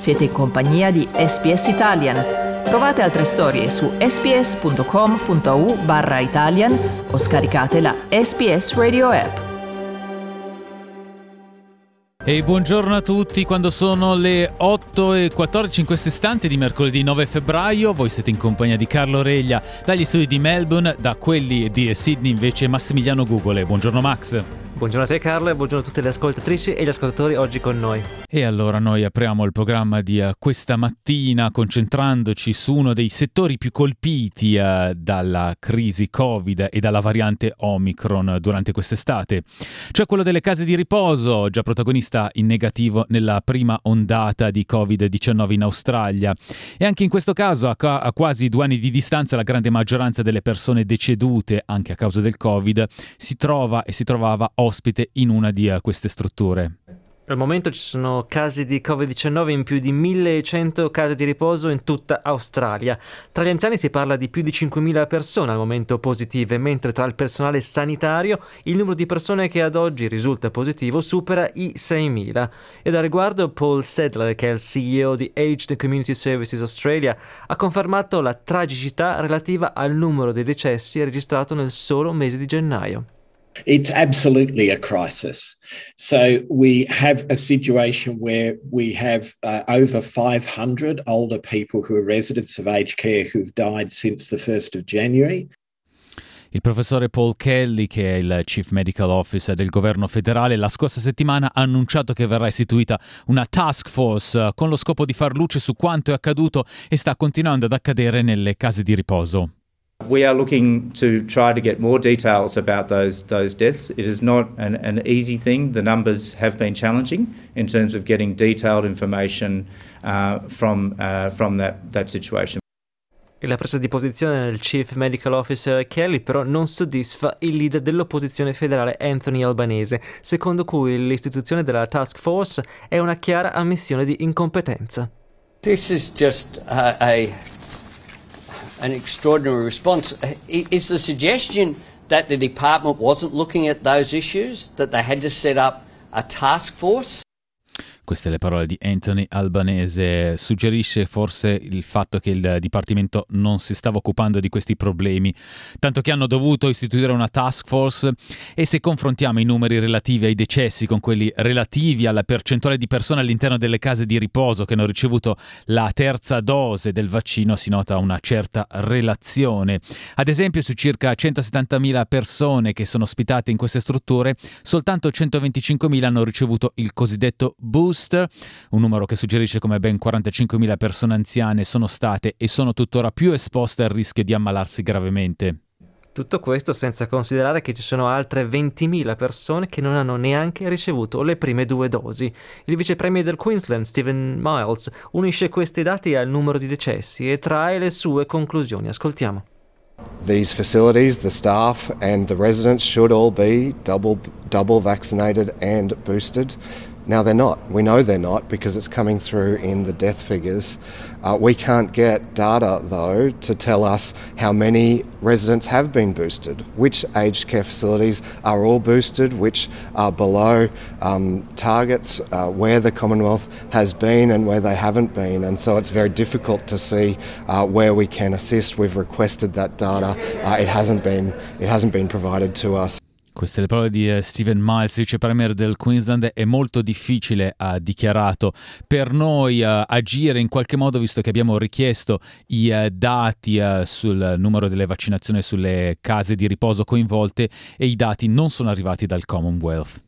Siete in compagnia di SBS Italian. Trovate altre storie su sbs.com.au/Italian o scaricate la SBS Radio app. E buongiorno a tutti, quando sono le 8:14 in questo istante di mercoledì 9 febbraio, voi siete in compagnia di Carlo Reglia dagli studi di Melbourne, da quelli di Sydney invece Massimiliano Gugole. Buongiorno Max. Buongiorno a te Carlo e buongiorno a tutte le ascoltatrici e gli ascoltatori oggi con noi. E allora noi apriamo il programma di questa mattina concentrandoci su uno dei settori più colpiti dalla crisi Covid e dalla variante Omicron durante quest'estate, cioè quello delle case di riposo, già protagonista in negativo nella prima ondata di Covid-19 in Australia. E anche in questo caso, a quasi 2 anni di distanza, la grande maggioranza delle persone decedute, anche a causa del Covid, si trovava ospite in una di queste strutture. Al momento ci sono casi di Covid-19 in più di 1.100 case di riposo in tutta Australia. Tra gli anziani si parla di più di 5.000 persone al momento positive, mentre tra il personale sanitario il numero di persone che ad oggi risulta positivo supera i 6.000. E da riguardo Paul Sedler, che è il CEO di Aged Community Services Australia, ha confermato la tragicità relativa al numero dei decessi registrato nel solo mese di gennaio. It's absolutely a crisis. So we have a situation where we have over 500 older people who are residents of aged care who've died since the 1st of January. Il professore Paul Kelly, che è il Chief Medical Officer del governo federale, la scorsa settimana ha annunciato che verrà istituita una task force con lo scopo di far luce su quanto è accaduto e sta continuando ad accadere nelle case di riposo. We are looking to try to get more details about those deaths. It is not an easy thing. The numbers have been challenging in terms of getting detailed information from that situation. E la presa di posizione del Chief Medical Officer Kelly però non soddisfa il leader dell'opposizione federale Anthony Albanese, secondo cui l'istituzione della task force è una chiara ammissione di incompetenza. This is just an extraordinary response. Is the suggestion that the department wasn't looking at those issues, that they had to set up a task force? Queste le parole di Anthony Albanese. Suggerisce forse il fatto che il Dipartimento non si stava occupando di questi problemi, tanto che hanno dovuto istituire una task force. E se confrontiamo i numeri relativi ai decessi con quelli relativi alla percentuale di persone all'interno delle case di riposo che hanno ricevuto la terza dose del vaccino, si nota una certa relazione. Ad esempio, su circa 170.000 persone che sono ospitate in queste strutture, soltanto 125.000 hanno ricevuto il cosiddetto booster, un numero che suggerisce come ben 45.000 persone anziane sono state e sono tuttora più esposte al rischio di ammalarsi gravemente. Tutto questo senza considerare che ci sono altre 20.000 persone che non hanno neanche ricevuto le prime 2 dosi. Il vice premier del Queensland, Stephen Miles, unisce questi dati al numero di decessi e trae le sue conclusioni. Ascoltiamo. These facilities, the staff and the residents should all be double vaccinated and boosted. Now they're not. We know they're not because it's coming through in the death figures. We can't get data though to tell us how many residents have been boosted, which aged care facilities are all boosted, which are below targets, where the Commonwealth has been and where they haven't been, and so it's very difficult to see where we can assist. We've requested that data. It hasn't been provided to us. Queste le parole di Stephen Miles, vice premier del Queensland. È molto difficile, ha dichiarato, per noi agire in qualche modo, visto che abbiamo richiesto i dati sul numero delle vaccinazioni sulle case di riposo coinvolte e i dati non sono arrivati dal Commonwealth.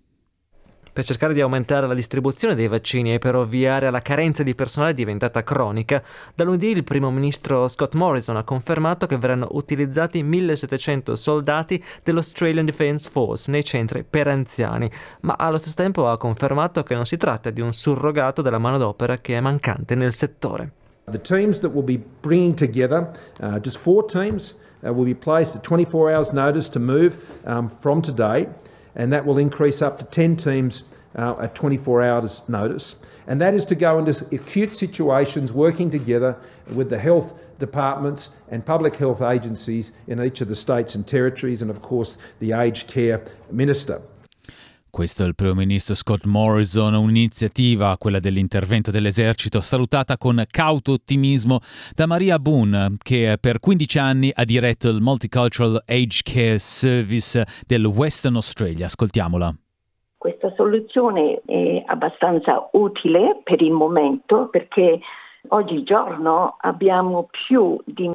Per cercare di aumentare la distribuzione dei vaccini e per ovviare alla carenza di personale diventata cronica, da lunedì il primo ministro Scott Morrison ha confermato che verranno utilizzati 1.700 soldati dell'Australian Defence Force nei centri per anziani, ma allo stesso tempo ha confermato che non si tratta di un surrogato della manodopera che è mancante nel settore. The teams that will be bringing together, just 4 teams, will be placed at 24 hours notice to move from today. And that will increase up to 10 teams at 24 hours notice. And that is to go into acute situations working together with the health departments and public health agencies in each of the states and territories and, of course, the aged care minister. Questo è il primo ministro Scott Morrison, un'iniziativa, quella dell'intervento dell'esercito, salutata con cauto ottimismo da Maria Boone, che per 15 anni ha diretto il Multicultural Aged Care Service del Western Australia. Ascoltiamola. Questa soluzione è abbastanza utile per il momento perché oggigiorno abbiamo più di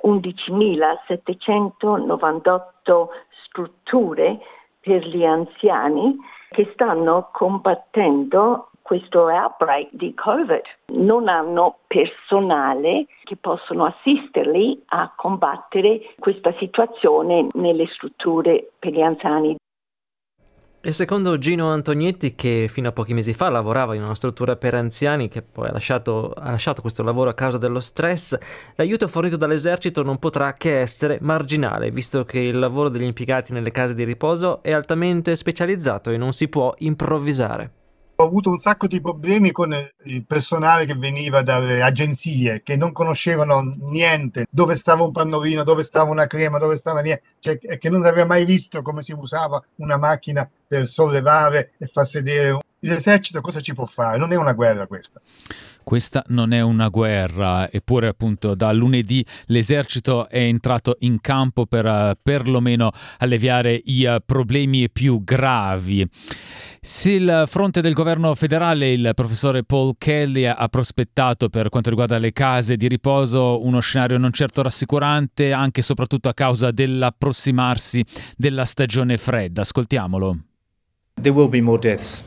11.798 strutture per gli anziani che stanno combattendo questo outbreak di Covid. Non hanno personale che possono assisterli a combattere questa situazione nelle strutture per gli anziani. E secondo Gino Antognetti, che fino a pochi mesi fa lavorava in una struttura per anziani, che poi ha lasciato questo lavoro a causa dello stress, l'aiuto fornito dall'esercito non potrà che essere marginale, visto che il lavoro degli impiegati nelle case di riposo è altamente specializzato e non si può improvvisare. Ho avuto un sacco di problemi con il personale che veniva dalle agenzie, che non conoscevano niente, dove stava un pannolino, dove stava una crema, dove stava niente, cioè che non aveva mai visto come si usava una macchina per sollevare e far sedere. L'esercito cosa ci può fare? Non è una guerra questa. Questa non è una guerra, eppure appunto da lunedì l'esercito è entrato in campo per perlomeno alleviare i problemi più gravi. Sul fronte del governo federale il professore Paul Kelly ha prospettato per quanto riguarda le case di riposo uno scenario non certo rassicurante, anche e soprattutto a causa dell'approssimarsi della stagione fredda. Ascoltiamolo. There will be more deaths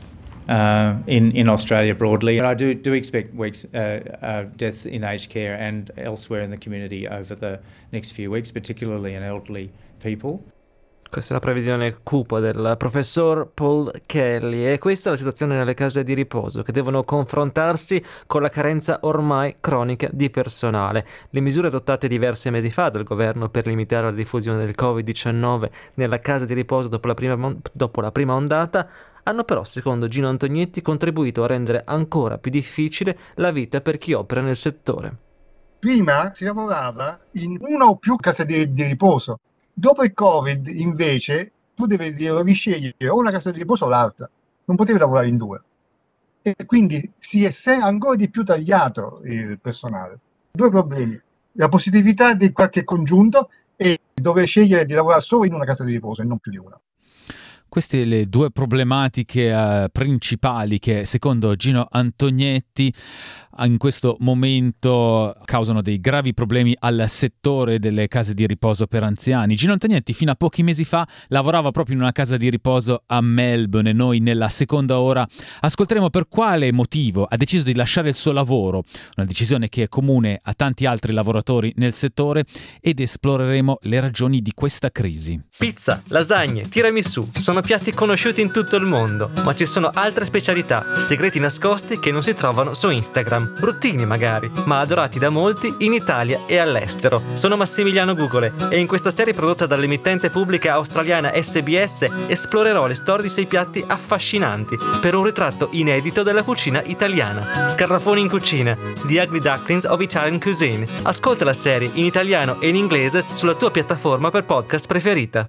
in Australia broadly. I do expect deaths in aged care and elsewhere in the community over the next few weeks, particularly in elderly people. Questa è la previsione cupa del professor Paul Kelly e questa è la situazione nelle case di riposo che devono confrontarsi con la carenza ormai cronica di personale. Le misure adottate diversi mesi fa dal governo per limitare la diffusione del Covid-19 nella casa di riposo dopo la prima ondata hanno però, secondo Gino Antognetti, contribuito a rendere ancora più difficile la vita per chi opera nel settore. Prima si lavorava in una o più case di riposo. Dopo il Covid, invece, tu devi scegliere o una casa di riposo o l'altra. Non potevi lavorare in due. E quindi si è ancora di più tagliato il personale. Due problemi. La positività di qualche congiunto e dover scegliere di lavorare solo in una casa di riposo e non più di una. Queste le due problematiche principali che, secondo Gino Antognetti, in questo momento causano dei gravi problemi al settore delle case di riposo per anziani. Gino Antognetti fino a pochi mesi fa lavorava proprio in una casa di riposo a Melbourne e noi nella seconda ora ascolteremo per quale motivo ha deciso di lasciare il suo lavoro, una decisione che è comune a tanti altri lavoratori nel settore, ed esploreremo le ragioni di questa crisi. Pizza, lasagne, tiramisù sono piatti conosciuti in tutto il mondo, ma ci sono altre specialità, segreti nascosti che non si trovano su Instagram, bruttini magari, ma adorati da molti in Italia e all'estero. Sono Massimiliano Gugole e in questa serie prodotta dall'emittente pubblica australiana SBS esplorerò le storie di 6 piatti affascinanti per un ritratto inedito della cucina italiana. Scarafoni in cucina, The Ugly Ducklings of Italian Cuisine. Ascolta la serie in italiano e in inglese sulla tua piattaforma per podcast preferita.